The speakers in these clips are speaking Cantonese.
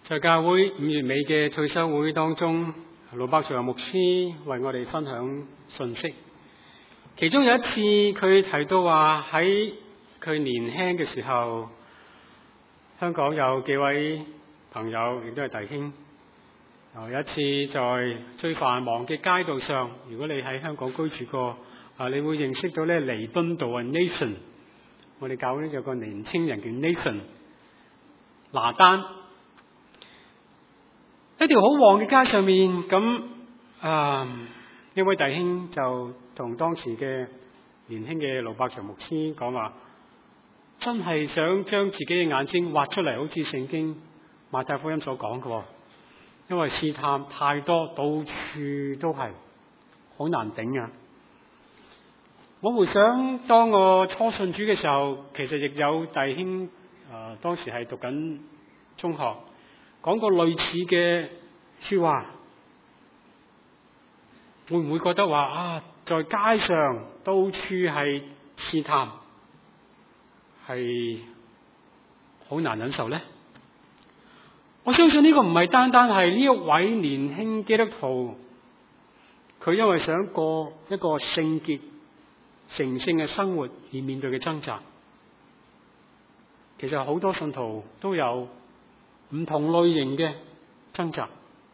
在教會5月尾嘅退休會當中，盧伯祥牧師為我哋分享信息。其中有一次佢提到話，喺佢年輕嘅時候，香港有幾位朋友亦都係弟兄，有一次在最繁忙嘅街道上，如果你喺香港居住過，你會認識到咧彌敦道啊 Nathan， 我哋教會有個年青人叫 Nathan 拿丹。一條好旺嘅街上面，咁呢位弟兄就同當時嘅年輕嘅盧伯祥牧師講話，真係想將自己嘅眼睛挖出嚟，好似聖經馬太福音所講嘅，因為試探太多，到處都係，好難頂啊！我回想當我初信主嘅時候，其實亦有弟兄當時係讀緊中學，講過類似嘅說話，會唔會覺得話在街上到處係試探，係好難忍受呢？我相信呢個唔係單單係呢一位年輕基督徒，佢因為想過一個聖潔成聖嘅生活而面對嘅掙扎。其實好多信徒都有唔同類型嘅掙扎。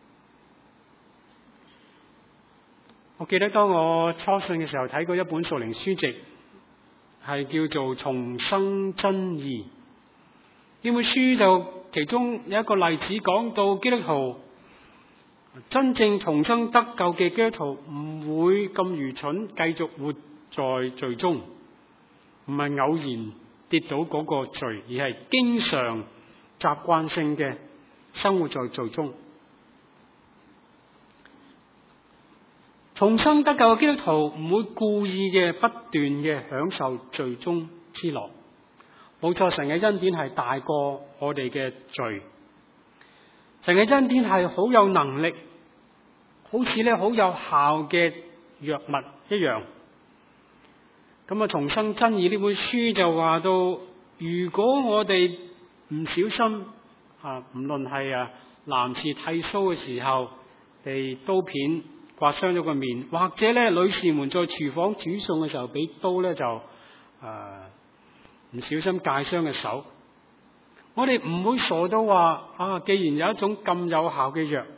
我記得當我初信嘅時候睇過一本屬靈書籍，係叫做《重生真義》。呢本書就其中有一個例子講到基督徒真正重生得救嘅基督徒唔會咁愚蠢繼續活在罪中，唔係偶然跌倒嗰個罪，而係經常習慣性嘅生活在罪中。重生得救嘅基督徒唔會故意嘅不斷嘅享受罪中之樂。冇錯，神嘅恩典係大過我哋嘅罪。神嘅恩典係好有能力，好似咧好有效嘅藥物一樣。咁重生真義呢本書就話到，如果我哋唔小心唔論係男士剃鬚嘅時候被刀片刮傷咗個面，或者咧女士們在廚房煮餸嘅時候俾刀咧就唔小心界傷嘅手，我哋唔會傻到話既然有一種咁有效嘅藥，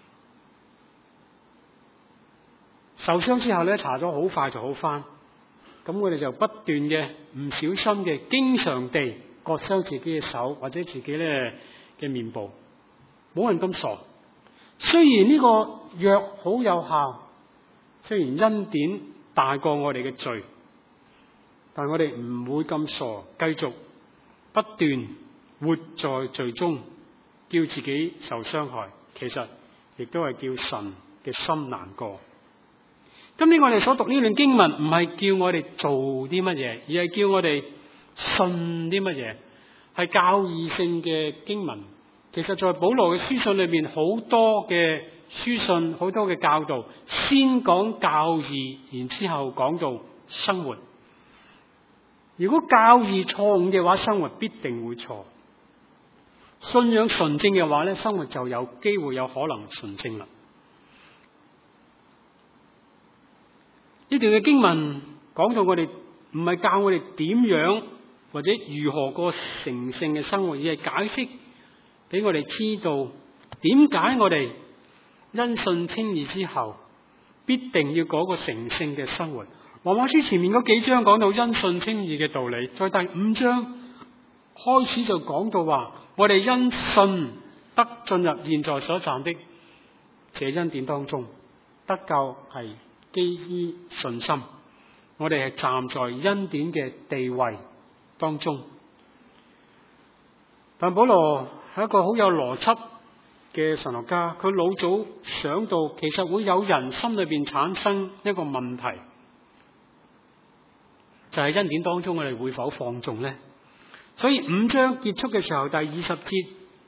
受傷之後咧搽咗好快就好返，咁我哋就不斷嘅唔小心嘅經常地割傷自己嘅手或者自己咧嘅面部。冇人咁傻。雖然呢個藥好有效，雖然恩典大過我哋嘅罪，但我哋唔會咁傻，繼續不斷活在罪中，叫自己受傷害。其實亦都係叫神嘅心難過。今天我哋所讀呢段經文，唔係叫我哋做啲乜嘢，而係叫我哋信啲乜嘢，係教義性嘅經文。其實在保羅嘅書信裏面，好多嘅書信，好多嘅教導，先講教義，然之後講到生活。如果教義錯誤嘅話，生活必定會錯。信仰純正嘅話咧，生活就有機會有可能純正啦。呢段嘅經文講到我哋唔係教我哋點樣或者如何過成聖嘅生活，而係解釋俾我哋知道點解我哋因信稱義之後必定要過個成聖嘅生活。羅馬書前面嗰幾章講到因信稱義嘅道理，在第5章開始就講到話，我哋因信得進入現在所站的這恩典當中，得救係基於信心，我哋係站在恩典嘅地位當中。但保羅係一個好有邏輯嘅神學家，佢老早想到其實會有人心裏邊產生一個問題，就係恩典當中我哋會否放縱呢？所以5章結束嘅時候，第20節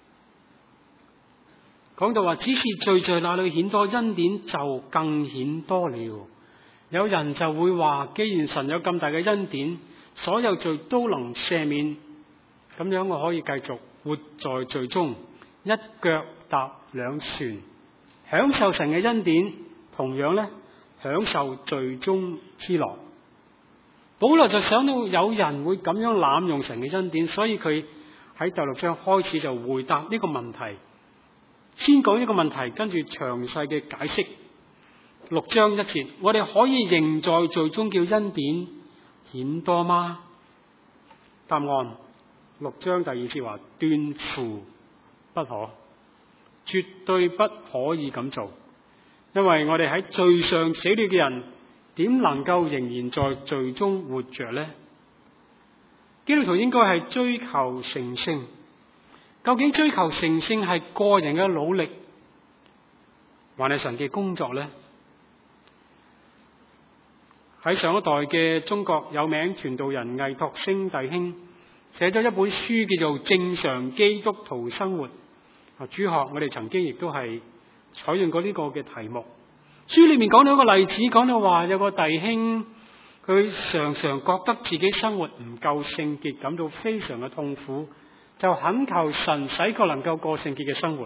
講到話，只是罪在那裏顯多，恩典就更顯多了。有人就會話，既然神有咁大嘅恩典，所有罪都能赦免，咁樣我可以繼續活在罪中，一一腳踏兩船，享受神嘅恩典，同樣咧享受罪中之樂。保羅就想到有人會咁樣濫用神嘅恩典，所以佢喺第6章開始就回答呢個問題。先講呢個問題，跟住詳細嘅解釋。6章1節，我哋可以仍在罪中叫恩典顯多嗎？答案6章第2節話，斷乎不可，絕對不可以咁做。因為我哋喺罪上死了嘅人，點能夠仍然在罪中活着呢？基督徒應該係追求成聖。究竟追求成聖係個人嘅努力，還係神嘅工作呢？喺上一代嘅中國有名傳道人魏托星弟兄寫咗一本書叫做《正常基督徒生活》。主學我哋曾經亦都係採用過呢個嘅題目。書裏面講到一個例子，講到話有個弟兄，佢常常覺得自己生活唔夠聖潔，感到非常嘅痛苦，就懇求神使佢能夠過聖潔嘅生活。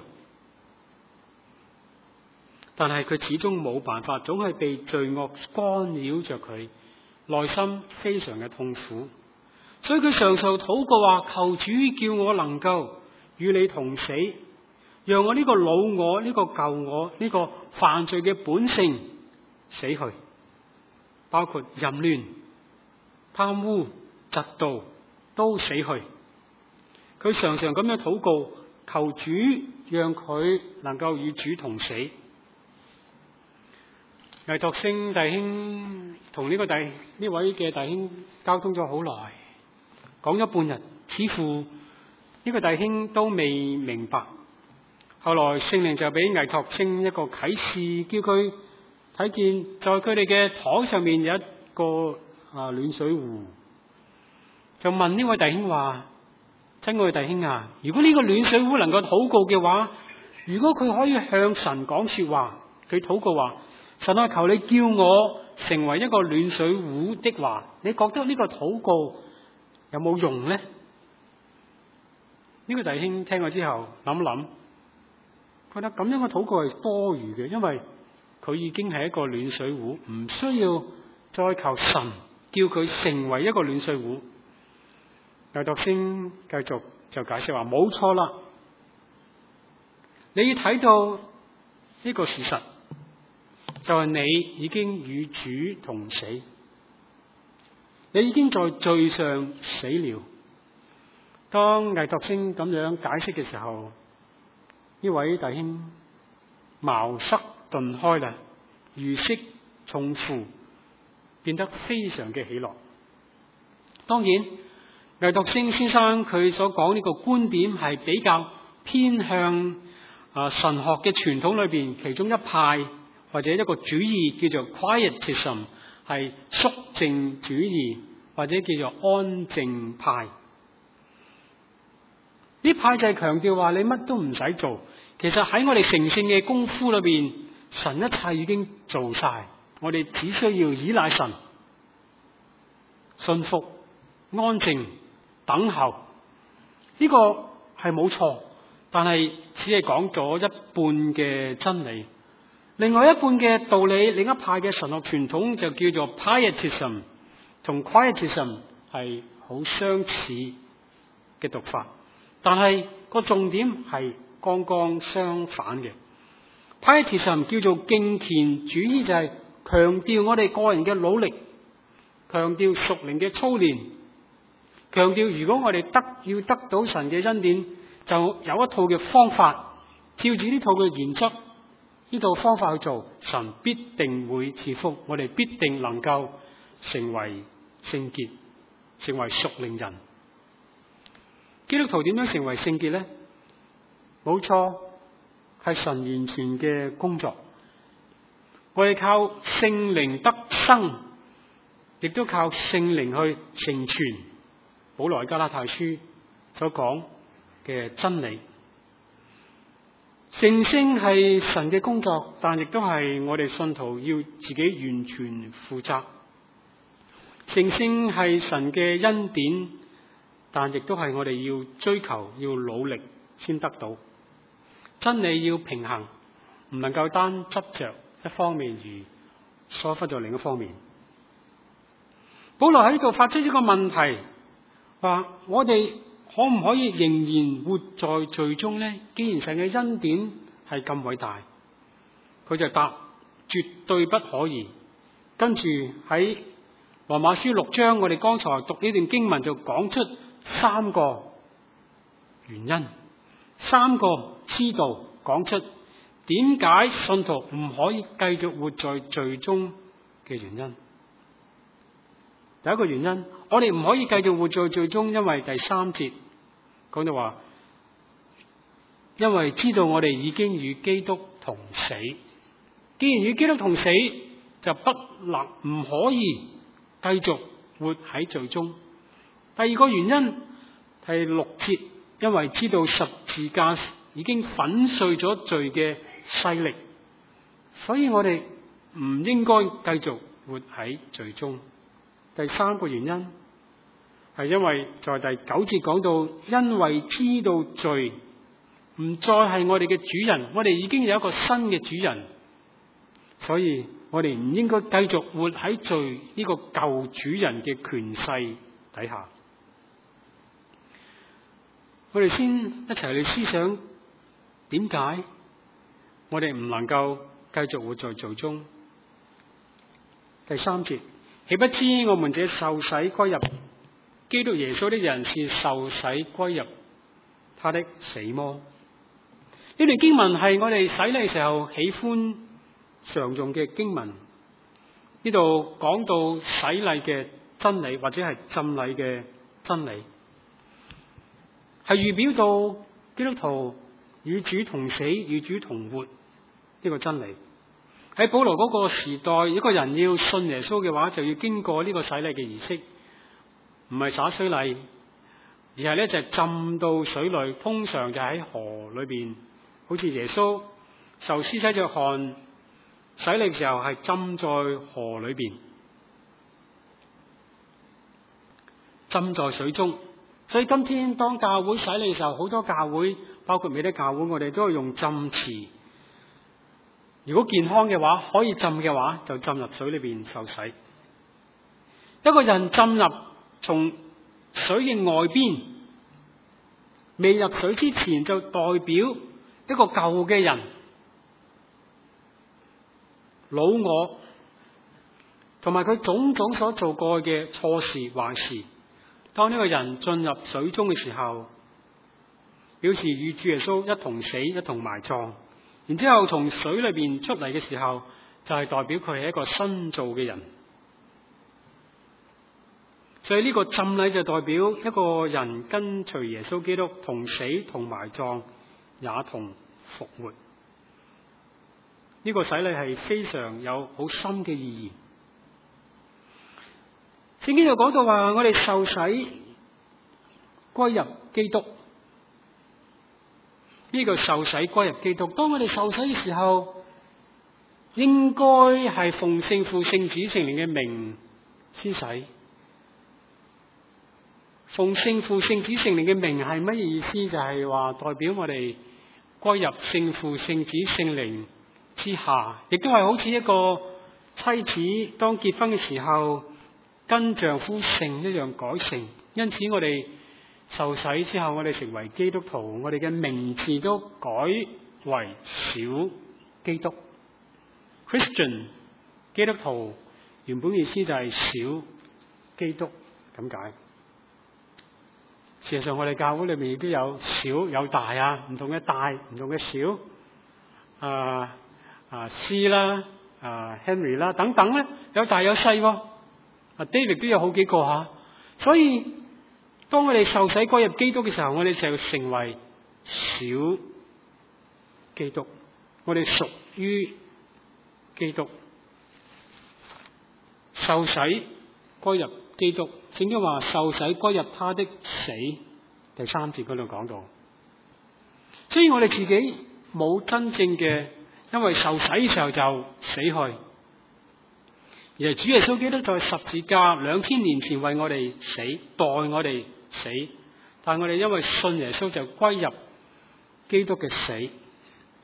但係佢始終冇辦法，總係被罪惡干擾着佢，內心非常嘅痛苦。所以佢常常禱告話，求主叫我能夠與你同死，讓我呢個老我、呢個舊我、呢個犯罪嘅本性死去，包括淫亂、貪污、嫉妒都死去。佢常常咁樣禱告，求主讓佢能夠與主同死。魏托星弟兄同呢位嘅弟兄交通咗好耐，講咗半日，似乎呢個弟兄都未明白。後來聖靈就俾魏托星一個啟示，叫佢睇見在佢哋嘅台上面有一個暖水壺，就問呢位弟兄話：親愛弟兄啊，如果呢個暖水壺能夠禱告嘅話，如果佢可以向神講說話，佢禱告話：神啊，求你叫我成為一個暖水壺的話，你覺得呢個禱告有冇用呢？呢個弟兄聽咗之後諗諗，覺得咁樣嘅禱告係多餘嘅，因為佢已經係一個暖水壺，唔需要再求神叫佢成為一個暖水壺。魏托星繼續就解釋話：冇錯啦，你要睇到呢個事實，就係你已經與主同死，你已經在罪上死了。當魏托星咁樣解釋嘅時候，呢位弟兄茅塞頓開啦，如釋重負，變得非常嘅喜樂。當然，魏托星先生佢所講呢個觀點係比較偏向神學嘅傳統裏邊其中一派，或者一個主義叫做 Quietism， 係肅靜主義，或者叫做安靜派。呢派就係強調話你乜都唔使做，其實喺我哋成聖嘅功夫裏邊，神一切已經做晒，我哋只需要依賴神，信服、安靜、等候。呢個係冇錯，但係只係講咗一半嘅真理。另外一半嘅道理，另一派嘅神學傳統就叫做 Pietism， 同 Quietism 係好相似嘅讀法，但係個重點係剛剛相反嘅。Pietism 叫做敬虔主義，就係強調我哋個人嘅努力，強調屬靈嘅操練，強調如果我哋要得到神嘅恩典，就有一套嘅方法，照住呢套嘅原則，呢套方法去做，神必定會賜福，我哋必定能夠成為聖潔，成為屬靈人。基督徒點樣成為聖潔呢？冇錯，係神完全嘅工作。我哋靠聖靈得生，亦都靠聖靈去成全保羅加拉太書所講嘅真理。成聖係神嘅工作，但亦都係我哋信徒要自己完全負責。成聖係神嘅恩典，但亦都係我哋要追求、要努力先得到。 真理要平衡，唔能夠單執着一方面而疏忽咗另一方面。保羅喺呢度發出一個問題，話我哋可唔可以仍然活在罪中呢？既然神嘅恩典係咁偉大，佢就答絕對不可以。跟住喺羅馬書6章，我哋剛才讀呢段經文就講出3個原因，3個知道，講出點解信徒唔可以繼續活在罪中嘅原因。第一個原因，我哋唔可以繼續活在罪中，因為第3節講到話，因為知道我哋已經與基督同死。既然與基督同死，就唔可以繼續活喺罪中。第二個原因係6節，因為知道十字架已經粉碎咗罪嘅勢力，所以我哋唔應該繼續活喺罪中。第三個原因係因為在第9節講到，因為知道罪唔再係我哋嘅主人，我哋已經有一個新嘅主人，所以我哋唔應該繼續活喺罪呢個舊主人嘅權勢底下。我哋先一齊去思想，點解我哋唔能夠繼續活在罪中？第3節，豈不知我們這受洗歸入基督耶穌的人是受洗歸入他的死麼？呢段經文係我哋洗禮時候喜歡常用嘅經文。呢度講到洗禮嘅真理，或者係浸禮嘅真理，係預表到基督徒與主同死、與主同活呢個真理。喺保羅嗰個時代，一個人要信耶穌嘅話，就要經過呢個洗禮嘅儀式，唔係灑水禮，而係咧就係浸到水裏，通常就喺河裏邊，好似耶穌受施洗約翰洗禮嘅時候係浸在河裏邊，浸在水中。所以今天當教會洗禮嘅時候，好多教會包括美德教會，我哋都係用浸池。如果健康嘅話，可以浸嘅話，就浸入水裏邊受洗。一個人浸入從水嘅外邊，未入水之前，就代表一個舊嘅人，老我，同埋佢種種所做過嘅錯事壞事。當呢個人進入水中嘅時候，表示與主耶穌一同死，一同埋葬。然之後從水裏邊出嚟嘅時候，就係代表佢係一個新造嘅人。所以呢個浸禮就代表一個人跟隨耶穌基督同死同埋葬，也同復活。呢個洗禮係非常有好深嘅意義。聖經就講到話，我哋受洗歸入基督。呢個受洗歸入基督，當我哋受洗嘅時候，應該係奉聖父、聖子、聖靈嘅名先洗。奉聖父、聖子、聖靈嘅名係乜嘢意思？就係話代表我哋歸入聖父、聖子、聖靈之下，亦都係好似一個妻子當結婚嘅時候跟丈夫姓一樣改姓。因此我哋受洗之後，我哋成為基督徒，我哋嘅名字都改為小基督 Christian。 基督徒原本意思就係小基督咁解。事實上我哋教會裏面亦都有小有大啊，唔同嘅大，唔同嘅小C 啦Henry 啦等等咧，有大有細，David 都有好幾個吓。所以當我哋受洗歸入基督嘅時候，我哋就成為小基督，我哋屬於基督。受洗歸入基督，聖經話受洗歸入他的死，第3節嗰度講到。所以我哋自己冇真正嘅因為受洗嘅時候就死去，而係主耶穌基督在十字架2000年前為我哋死，代我哋死，但我哋因為信耶穌就歸入基督嘅死，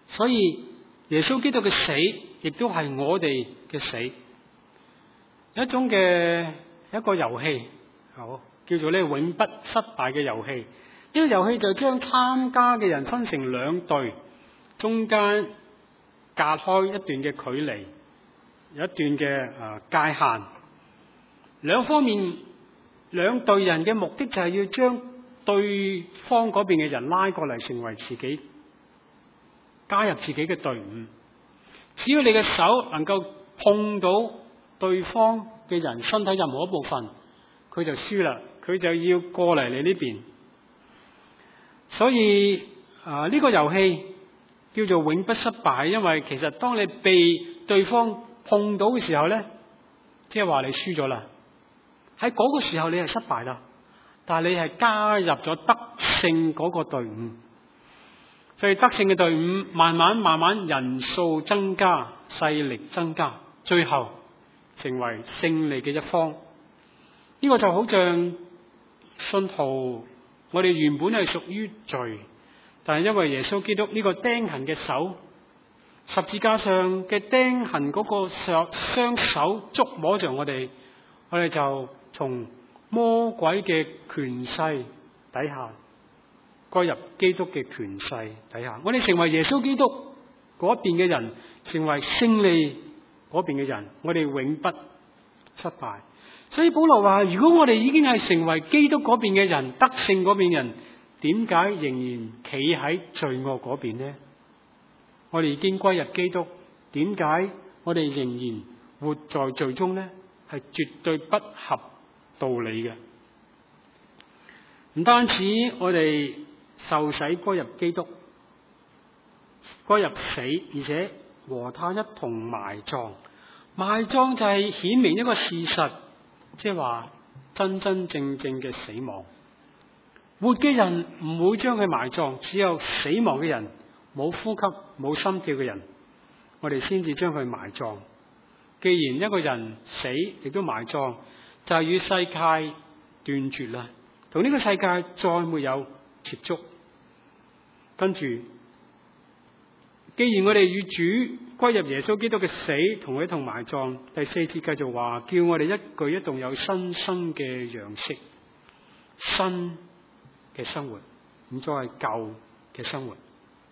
所以耶穌基督嘅死亦都係我哋嘅死。有一個遊戲，叫做咧永不失敗嘅遊戲。呢個遊戲就將參加嘅人分成兩隊，中間隔開一段嘅距離，有一段嘅界限。兩方面兩隊人嘅目的就係要將對方嗰邊嘅人拉過嚟，成為自己，加入自己嘅隊伍。只要你嘅手能夠碰到對方嘅人身體任何一部分，佢就輸啦，佢就要過嚟你呢邊。所以呢個遊戲叫做永不失敗，因為其實當你被對方碰到嘅時候咧，即係話你輸咗啦。喺嗰個時候你係失敗啦，但係你係加入咗得勝嗰個隊伍。所以得勝嘅隊伍慢慢人數增加，勢力增加，最後成為勝利嘅一方。呢個就好像信徒，我哋原本係屬於罪，但係因為耶穌基督呢個釘痕嘅手，十字架上嘅釘痕嗰個雙手觸摸着我哋就從魔鬼嘅權勢底下歸入基督嘅權勢底下，我哋成為耶穌基督嗰邊嘅人，成為勝利嗰邊嘅人，我哋永不失敗。所以保羅話，如果我哋已經係成為基督嗰邊嘅人，得勝嗰邊人，點解仍然企喺罪惡嗰邊呢？我哋已經歸入基督，點解我哋仍然活在罪中呢？係絕對不合道理嘅。唔單止我哋受洗歸入基督，歸入死，而且和他一同埋葬。埋葬就係顯明一個事實，即係話真真正正嘅死亡。活嘅人唔會將佢埋葬，只有死亡嘅人，冇呼吸冇心跳嘅人，我哋先至將佢埋葬。既然一個人死亦都埋葬，就係與世界斷絕啦，同呢個世界再沒有接觸。跟住，既然我哋與主歸入耶穌基督嘅死，同佢同埋葬，第4節繼續話，叫我哋一舉一動有新生嘅樣式，新嘅生活，唔再係舊嘅生活。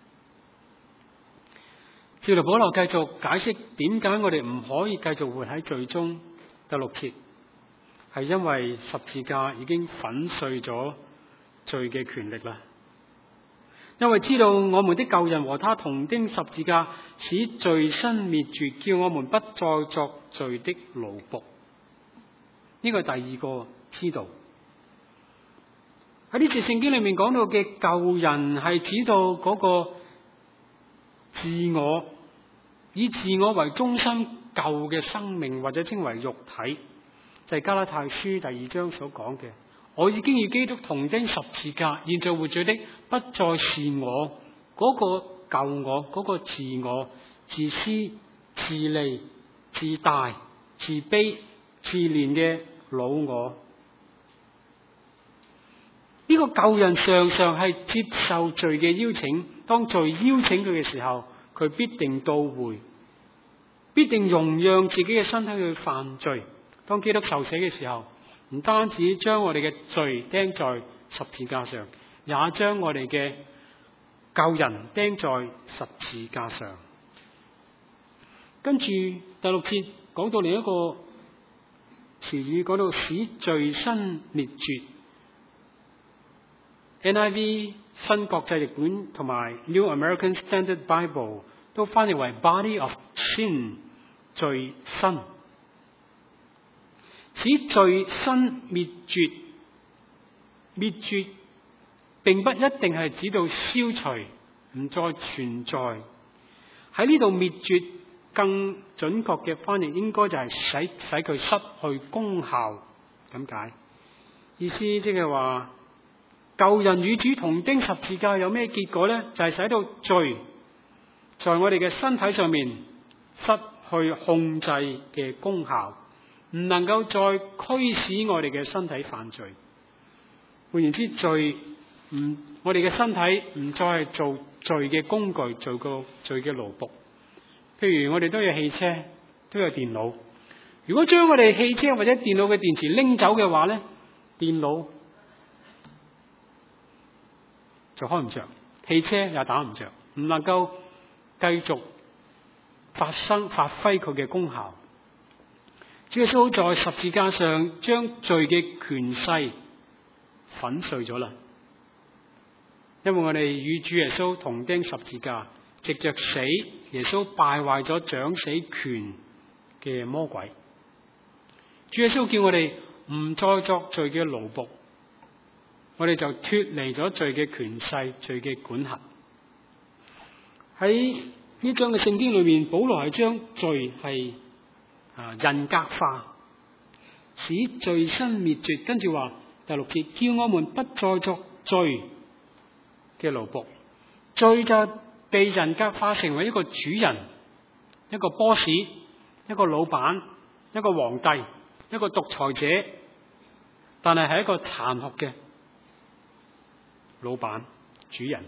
使徒保羅繼續解釋點解我哋唔可以繼續活喺罪中。第6節係因為十字架已經粉碎咗罪嘅權力啦。因為知道我們的舊人和他同釘十字架，使罪身滅絕，叫我們不再作罪的奴僕。呢個係第二個知道。喺呢節聖經裏面講到嘅舊人係指到嗰個自我，以自我為中心舊嘅生命，或者稱為肉體，就係加拉太書第2章所講嘅。我已經與基督同釘十字架，現在活着的不再是我，嗰個舊我，嗰個自我，自私、自利、自大、自卑、自憐嘅老我。呢個舊人常常係接受罪嘅邀請，當罪邀請佢嘅時候，佢必定倒回，必定容讓自己嘅身體去犯罪。當基督受死嘅時候，唔單止將我哋嘅罪釘在十字架上，也將我哋嘅舊人釘在十字架上。跟住第6節講到另一個詞語，講到使罪身滅絕。NIV 新國際譯本同埋 New American Standard Bible 都翻譯為 body of sin， 罪身。使罪身滅絕，滅絕並不一定係指到消除，唔再存在。喺呢度滅絕更準確嘅翻譯應該就係使佢失去功效咁解。意思即係話舊人與主同釘十字架有咩結果呢？就係使到罪在我哋嘅身體上面失去控制嘅功效，唔能夠再驅使我哋嘅身體犯罪。換言之，罪我哋嘅身體唔再係做罪嘅工具，做個罪嘅奴僕。譬如我哋都有汽車，都有電腦。如果將我哋汽車或者電腦嘅電池拎走嘅話咧，電腦就開唔着，汽車也打唔着，唔能夠繼續發揮佢嘅功效。主耶穌在十字架上將罪嘅權勢粉碎咗啦，因為我哋與主耶穌同釘十字架，藉着死，耶穌敗壞咗掌死權嘅魔鬼。主耶穌叫我哋唔再作罪嘅奴僕，我哋就脫離咗罪嘅權勢、罪嘅管轄。喺呢章嘅聖經裏面，保羅係將罪係人格化，使罪身滅絕。跟住話第6節，叫我們不再作罪嘅奴僕。罪就被人格化成為一個主人、一個 boss、一個老闆、一個皇帝、一個獨裁者，但係一個殘酷嘅老闆、主人。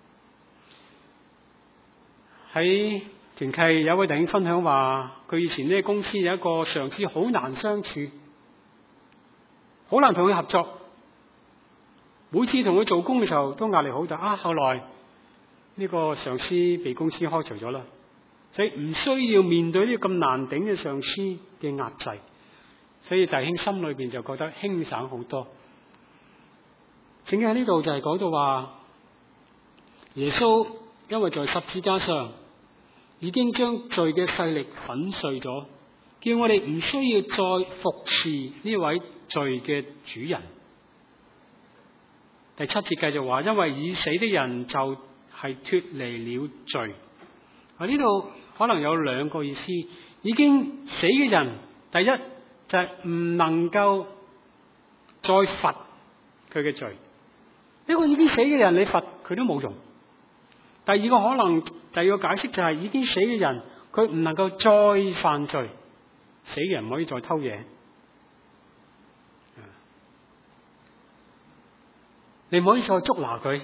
喺團契有位弟兄分享話，佢以前呢公司有一個上司好難相處，好難同佢合作，每次同佢做工嘅時候都壓力好大。後來呢個上司被公司開除咗啦，所以唔需要面對呢個咁難頂嘅上司嘅壓制，所以弟兄心裏邊就覺得輕省好多。聖經喺呢度就係講到話，耶穌因為在十字架上已經將罪嘅勢力粉碎咗，叫我哋唔需要再服侍呢位罪嘅主人。第7節繼續話，因為已死的人就係脫離了罪。呢度可能有2個意思。已經死嘅人，第一就係唔能夠再罰佢嘅罪。一個已經死嘅人，你罰佢都冇用。第二個解釋就係已經死嘅人，佢唔能夠再犯罪。死嘅人唔可以再偷嘢，你唔可以再捉拿佢。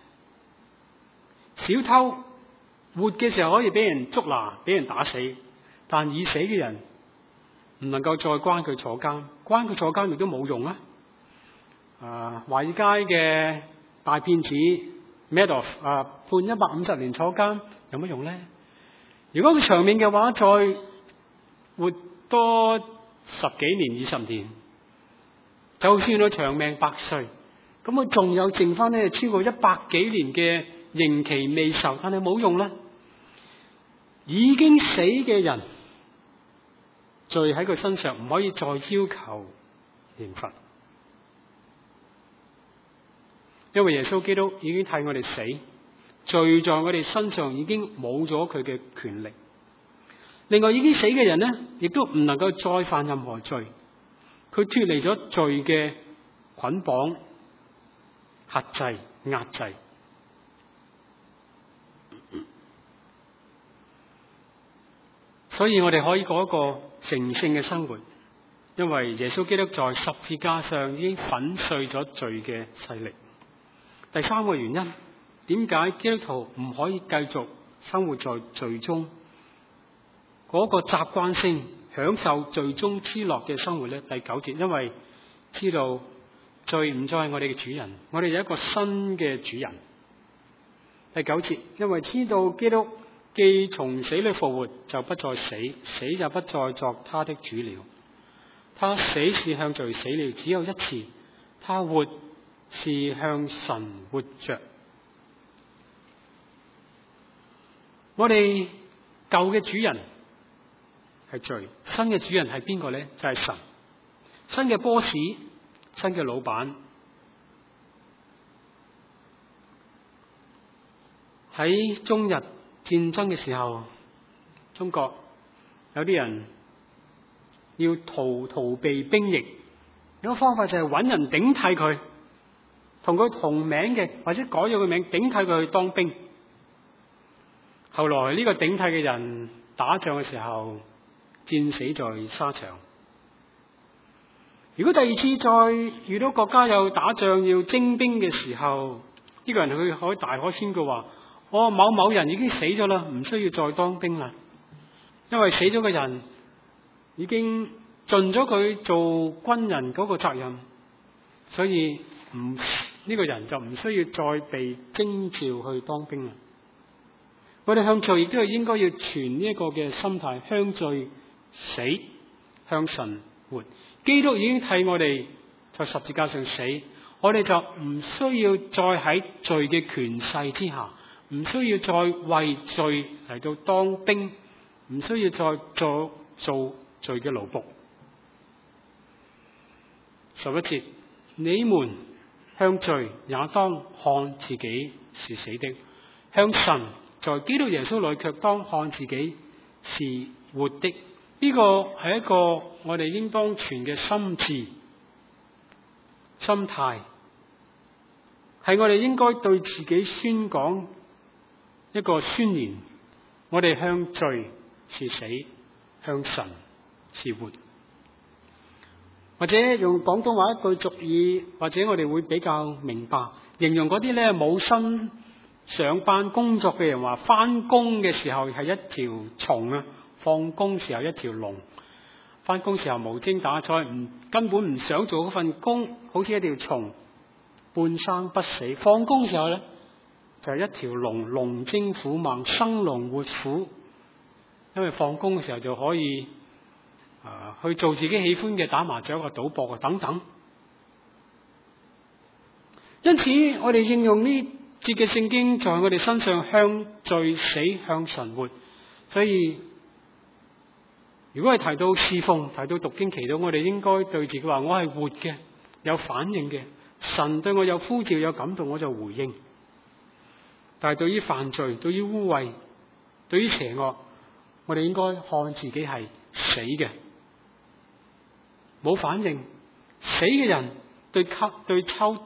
小偷活嘅時候可以俾人捉拿，俾人打死，但已死嘅人唔能夠再關佢坐監，關佢坐監亦都冇用啊！華爾街嘅大騙子 Madoff 判150年坐監有乜用咧？如果佢長命嘅話，再活多10幾年、20年，就算佢長命100歲，咁佢仲有剩翻咧超過100幾年嘅刑期未受，但係冇用啦。已經死嘅人，罪喺佢身上唔可以再要求刑罰，因為耶穌基督已經替我哋死，罪在我哋身上已經冇咗佢嘅權力。另外，已經死嘅人呢，亦都唔能夠再犯任何罪，佢脫離咗罪嘅捆綁、轄制、壓制。所以我哋可以過一個成聖嘅生活，因為耶穌基督在十字架上已經粉碎咗罪嘅勢力。第3個原因，點解基督徒唔可以繼續生活在罪中嗰個習慣性享受罪中之樂嘅生活呢？第9節，因為知道罪唔再係我哋嘅主人，我哋有一個新嘅主人。第9節，因為知道基督既從死裏復活，就不再死，死就不再作他的主了。他死是向罪死了，只有一次；他活是向神活着。我哋舊嘅主人係罪，新嘅主人係邊個呢？就係神。新嘅 boss， 新嘅老闆。喺中日戰爭嘅時候，中國有啲人要逃避兵役，有個方法就係揾人頂替佢，同佢同名嘅或者改咗個名頂替佢去當兵。後來呢個頂替嘅人打仗嘅時候戰死在沙場。 如果第二次再遇到國家有打仗要徵兵嘅時候，呢個人佢可以大可宣告話：某某人已經死咗啦，唔需要再當兵啦，因為死咗嘅人已經盡咗佢做軍人嗰個責任，所以呢個人就唔需要再被徵召去當兵啦。我哋向罪亦都係應該要存呢一個嘅心態，向罪死，向神活。基督已經替我哋在十字架上死，我哋就唔需要再喺罪嘅權勢之下，唔需要再為罪嚟到當兵，唔需要再做罪嘅奴僕。11節，你們向罪也當看自己是死的，向神在基督耶穌裏卻當看自己是活的。呢個係一個我哋應當存嘅心志、心態，係我哋應該對自己宣講一個宣言：我哋向罪是死，向神是活。或者用廣東話一句俗語，或者我哋會比較明白，形容嗰啲咧冇心上班工作嘅人話，翻工嘅時候係一條蟲啊，放工時候一條龍。翻工時候無精打采，根本唔想做嗰份工，好似一條蟲，半生不死。放工時候咧就係一條龍，龍精虎猛，生龍活虎。因為放工嘅時候就可以去做自己喜歡嘅，打麻雀啊、賭博啊等等。因此我哋應用呢節嘅聖經在我哋身上，向罪死，向神活。所以如果係提到侍奉，提到讀經祈禱，我哋應該對自己話：我係活嘅，有反應嘅。神對我有呼召、有感動，我就回應。但係對於犯罪、對於污穢、對於邪惡，我哋應該看自己係死嘅，冇反應。死嘅人對吸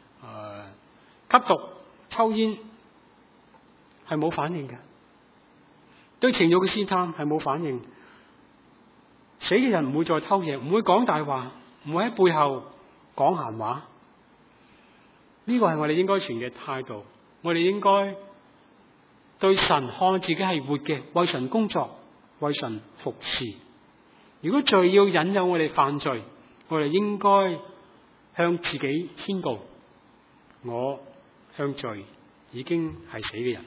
毒、抽煙係冇反應嘅，對情慾嘅試探係冇反應。死嘅人唔會再偷嘢，唔會講大話，唔會喺背後講閒話。呢個係我哋應該存嘅態度。我哋應該對神看自己係活嘅，為神工作，為神服侍。如果罪要引誘我哋犯罪，我哋應該向自己宣告：我向罪已經係死嘅人。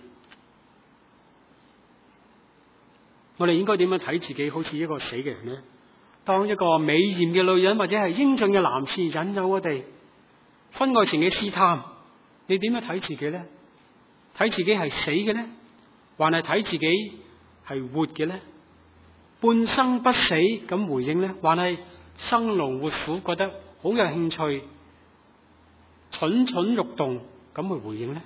我哋應該點樣睇自己好似一個死嘅人呢？當一個美艷嘅女人或者係英俊嘅男士引誘我哋婚外情嘅試探，你點樣睇自己呢？睇自己係死嘅呢？還係睇自己係活嘅呢？半生不死咁回應呢？還係生龍活虎，覺得好有興趣，蠢蠢欲動咁去回應呢？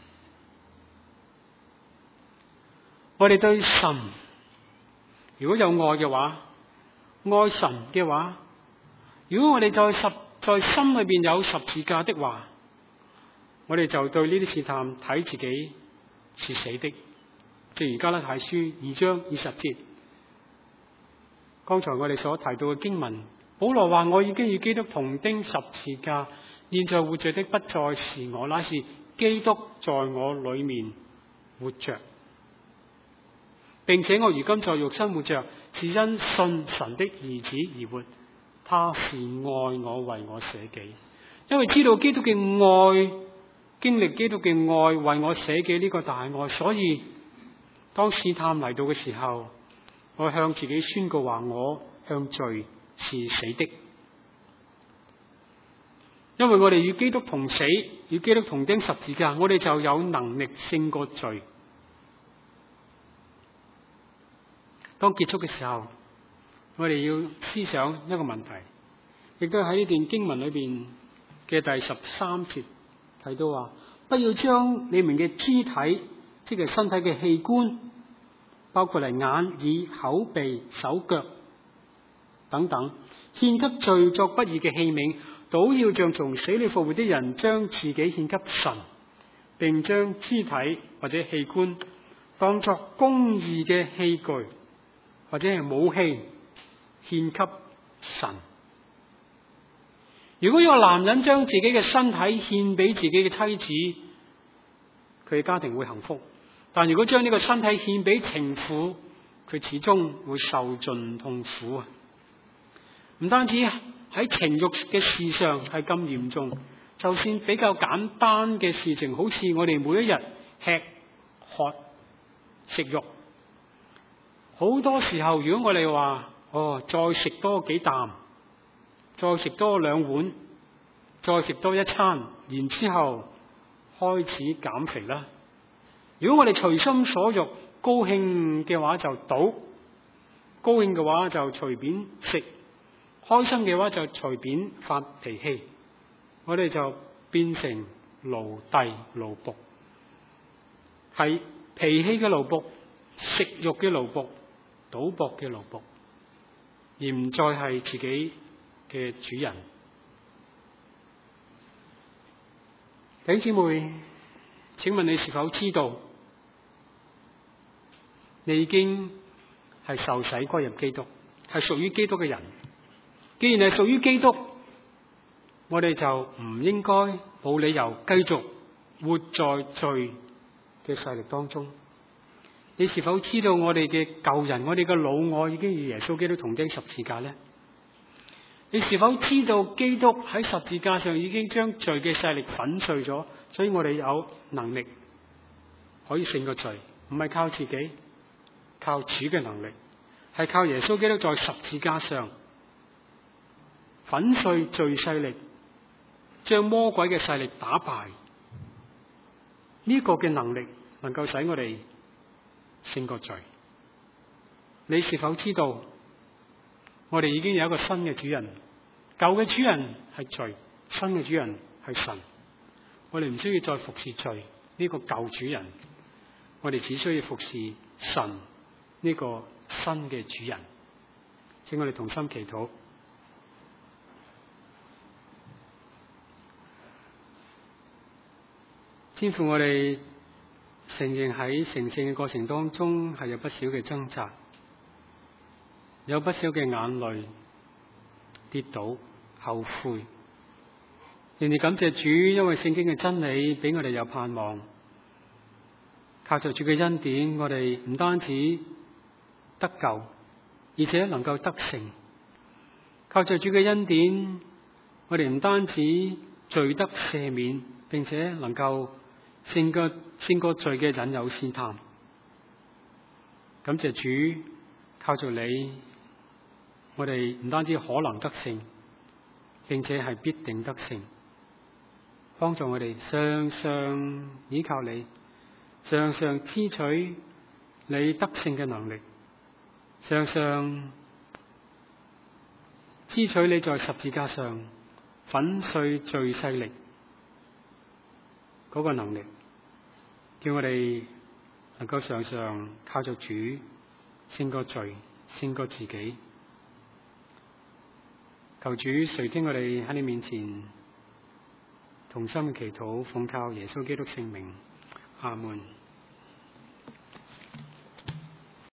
我哋對神如果有愛嘅話，愛神嘅話，如果我哋在心裏邊有十字架的話，我哋就對呢啲試探睇自己是死的。正如加拉太書2章20節，剛才我哋所提到嘅經文，保羅話：我已經與基督同釘十字架，現在活着的不再是我，乃是基督在我裏面活着。並且我如今在肉身活着，是因信神的兒子而活。他是愛我，為我捨己。因為知道基督嘅愛，經歷基督嘅愛，為我捨己呢個大愛，所以當試探嚟到嘅時候，我向自己宣告話：我向罪是死的。因為我哋與基督同死，與基督同釘十字架，我哋就有能力勝過罪。當結束嘅時候，我哋要思想一個問題，亦都喺呢段經文裏邊嘅第13節提到話：不要將你們嘅肢體，即係身體嘅器官，包括嚟眼、耳、口、鼻、手腳等等，獻給罪作不義嘅器皿，倒要像從死裏復活的人，將自己獻給神，並將肢體或者器官當作公義嘅器具或者係武器獻給神。 如果一個男人將自己嘅身體獻俾自己嘅妻子，佢嘅家庭會幸福；但如果將呢個身體獻俾情婦，佢始終會受盡痛苦啊！唔單止喺情欲嘅事上係咁嚴重，就算比較簡單嘅事情，好似我哋每一日吃喝食肉，好多時候如果我哋話再食多幾啖，再食多2碗，再食多一餐，然之後開始減肥啦。如果我哋隨心所欲，高興嘅話就賭，高興嘅話就隨便食，開心嘅話就隨便發脾氣，我哋就變成奴隸奴僕，係脾氣嘅奴僕、食慾嘅奴僕、賭博嘅奴僕，而唔再係自己嘅主人。弟兄姊妹，請問你是否知道你已經係受洗歸入基督，係屬於基督嘅人？既然係屬於基督，我哋就唔應該冇理由繼續活在罪嘅勢力當中。你是否知道我哋嘅舊人，我哋嘅老我已經與耶穌基督同釘十字架呢？你是否知道基督喺十字架上已經將罪嘅勢力粉碎咗？所以我哋有能力可以勝過罪，唔係靠自己，靠主嘅能力，係靠耶穌基督在十字架上粉碎罪勢力，將魔鬼嘅勢力打敗。呢個嘅能力能夠使我哋勝過罪。你是否知道我哋已經有一個新嘅主人？舊嘅主人係罪，新嘅主人係神。我哋唔需要再服侍罪呢個舊主人，我哋只需要服侍神呢個新嘅主人。請我哋同心祈禱。天父，我哋承認喺成聖嘅過程當中係有不少嘅掙扎，有不少嘅眼淚、跌倒、後悔。仍然感謝主，因為聖經嘅真理俾我哋有盼望。靠着主嘅恩典，我哋唔單止得救，而且能夠得勝。靠着主嘅恩典，我哋唔單止罪得赦免，並且能夠勝過罪嘅引誘試探。感謝主，靠着你，我哋唔單止可能得勝，並且係必定得勝。幫助我哋常常依靠你，常常支取你得勝嘅能力，常常支取你在十字架上粉碎罪勢力嗰個能力，叫我哋能夠常常靠着主勝過罪，勝過自己。求主垂聽我哋喺你面前同心嘅祈禱，奉靠耶穌基督聖名，阿門。